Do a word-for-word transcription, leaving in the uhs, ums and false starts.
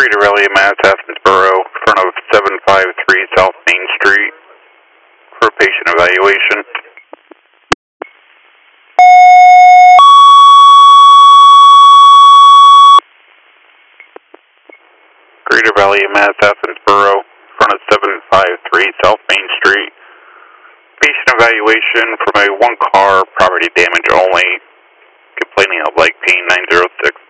Greater Valley, Mass, Athensboro, front of seven five three South Main Street, for patient evaluation. Greater Valley, Mass, Athensboro, front of seven five three South Main Street. Patient evaluation from a one-car property damage only. Complaining of leg pain, nine zero six.